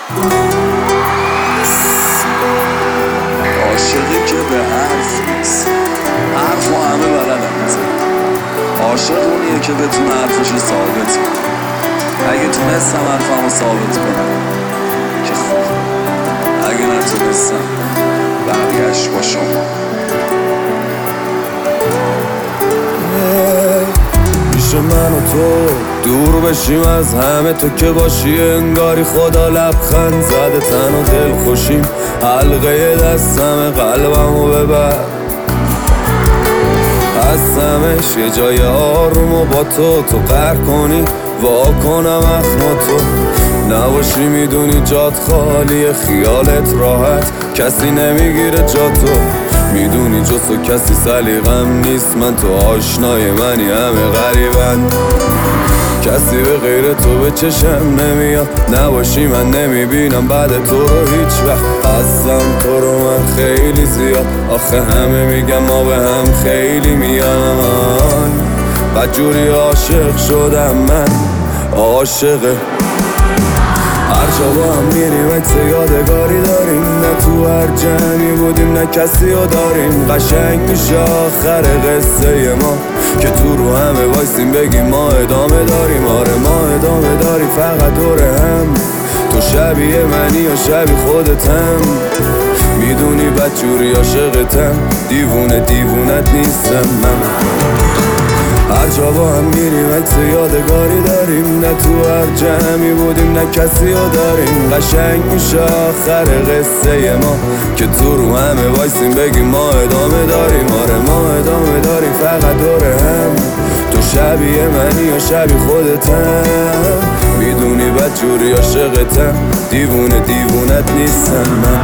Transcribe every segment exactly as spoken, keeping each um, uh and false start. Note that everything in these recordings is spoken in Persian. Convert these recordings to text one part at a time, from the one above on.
عاشقی که به حرف نیست، حرف و همه بلدم میزن. عاشق اونیه که بتونه حرفشو ثابت کنه. اگه تونستم حرفمو ثابت کنم که خوب، اگه نتونستم بقیه‌اش با شما. میشه من و تو دور بشیم از همه، تو که باشی انگاری خدا لبخند زده. تن و دل خوشیم، حلقه دستم قلبمو ببر. هستمش یه جای آروم و با تو تو قهر کنی وا کنم اخم تو نباشی. میدونی جات خالیه، خیالت راحت، کسی نمیگیره جا تو. میدونی جز تو کسی سلیقم نیست، من تو آشنای منی همه غریبن. کسی به غیر تو به چشم نمیاد، نباشی من نمیبینم بعد تو رو هیچ وقت. هستم تو رو من خیلی زیاد، آخه همه میگم ما به هم خیلی میان. بدجوری عاشق شدم من، عاشقه. هر جا با هم میریم عکس یادگاری داریم، نه تو هر جمعی بودیم نه کسی رو داریم. قشنگ میشه آخر قصه ما که تو رو همه وایسیم بگیم ما ادامه داریم. آره ما ادامه داریم فقط دور هم، تو شبیه منی یا شبیه خودتم. میدونی بدجوری عاشقتم، دیوونه دیوونت نیستم من. هر جا با هم میریم عکس یادگاری داریم، نه تو هر جمعی بودیم نه کسی رو داریم. قشنگ میشه آخر قصه ما که تو رو همه وایسیم بگیم ما ادامه داریم. آره ما ادامه داریم فقط دور هم، تو شبیه منی یا شبیه خودتم. میدونی بدجوری عاشقتم، دیوونه دیوونت نیستم من.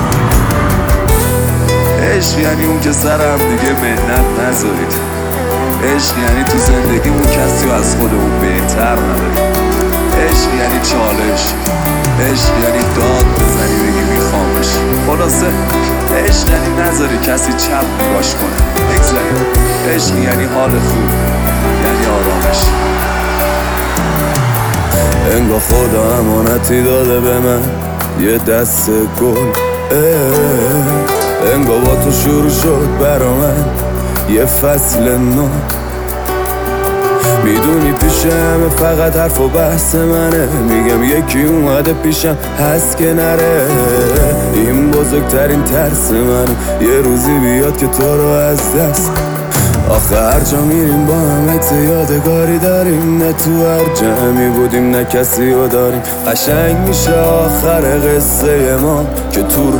عشق یعنی اون که سر هم دیگه منت نذارید. عشق یعنی تو زندگیمون کسی و از خودمون بهتر نداریم. عشق یعنی چالش، عشق یعنی داد بزنی بگی میخوامش. خلاصه عشق یعنی نذاری کسی چپ نگاش کنه، بگذاریم. عشق یعنی حال خوب، یعنی آرامش. انگار خدا امانتی داده به من یه دست گل. انگار با تو شروع شد برا من یه فصل نو. میدونی پیش همه فقط حرف و بحث منه، میگم یکی اومده پیشم هست که نره. این بزرگترین ترس منه یه روزی بیاد که تو رو از دست. آخه هر جا میریم با هم عکس یادگاری داریم، نه تو هر جمعی بودیم نه کسی رو داریم. قشنگ میشه آخر قصه ما که تو رو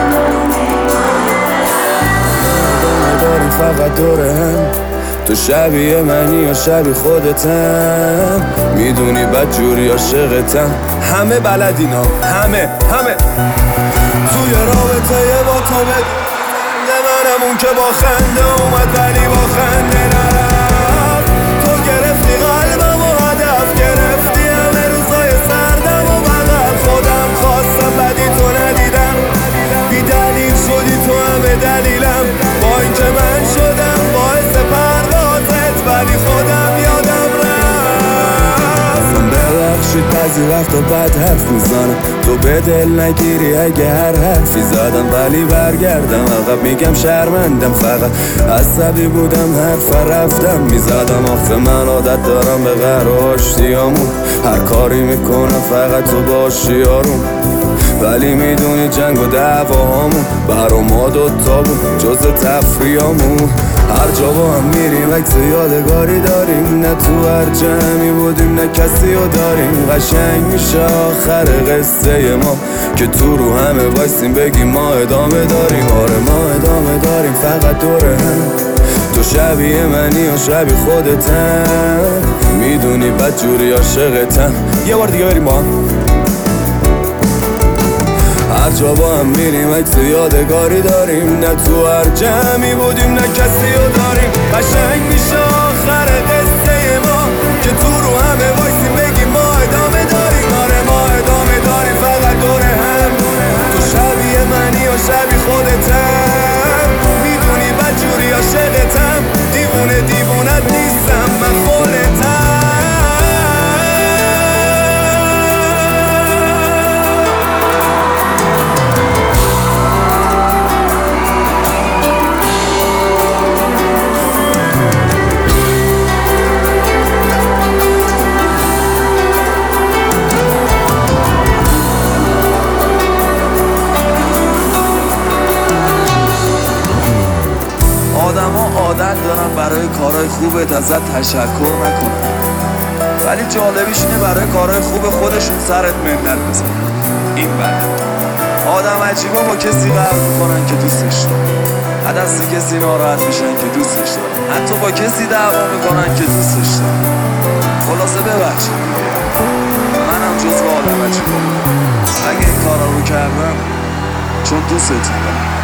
داریم فقط دور هم، تو شبیه منی یا شبیه خودتم. میدونی بدجوری عاشقتم، همه بلدینا همه همه. توی رابطه با تو بده منم اون که با خنده اومد ولی با خنده نرفت. تو گرفتی قلبم و هدف گرفتی همه روزای سردم و بغل. خودم خواستم بدی تو ندیدم، بی دلیل شدی تو همه دلیلم. با اینکه من شدم باعث پروازت ولی خودم یادم رفت. ببخشید بعضی وقتا بد حرف میزنم، تو به دل نگیری اگه هر حرفی زدم. ولی برگردم عقب میگم شرمندم، فقط عصبی بودم حرف رفتم میزدم. آخه من عادت دارم به قهر و آشتیامون، هر کاری میکنم فقط تو باشی آروم. ولی میدونی جنگ و دعواهامون برا ما دوتا بود جز تفریامون. هر جا با هم میریم عکس یادگاری داریم، نه تو هر جمعی بودیم نه کسی رو داریم. قشنگ میشه آخر قصه ما که تو رو همه وایسیم بگیم ما ادامه داریم. آره ما ادامه داریم فقط دور هم، تو شبیه منی یا شبیه خودتم. میدونی بدجوری عاشقتم. یه بار دیگه بریم با هم. هر جا با هم میریم عکس یادگاری داریم، نه تو هر جمعی بودیم نه کسی رو داریم. قشنگ میشه آخر قصه ما که تو رو همه وایسیم بگیم ما ادامه داریم. آره ما ادامه داریم فقط دور هم، تو شبیه منی یا شبیه خودتم. میدونی بدجوری عاشقتم، دیوونه دیوونت نیستم من خودتم. ازت تشکر نکنن، ولی جالبیش اینه برای کارهای خوب خودشون سرت منت بزنن. این بده آدم عجیبا با کسی قرار میکنن که دوستش دارن، از دست کسی ناراحت میشن که دوستش دارن، حتی با کسی دعوا میکنن که دوستش دارن. خلاصه ببخشید منم جزو آدم عجیبا بودم، اگه این کارا رو کردم چون دوستتون دارم.